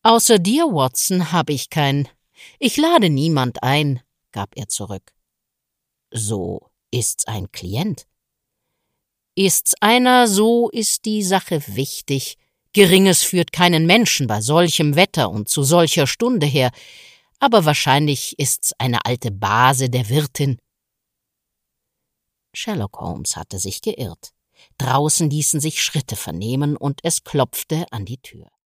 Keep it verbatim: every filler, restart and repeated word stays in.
Außer dir, Watson, habe ich keinen. Ich lade niemand ein, gab er zurück. So ist's ein Klient. Ist's einer, so ist die Sache wichtig. Geringes führt keinen Menschen bei solchem Wetter und zu solcher Stunde her, aber wahrscheinlich ist's eine alte Base der Wirtin. Sherlock Holmes hatte sich geirrt. Draußen ließen sich Schritte vernehmen und es klopfte an die Tür.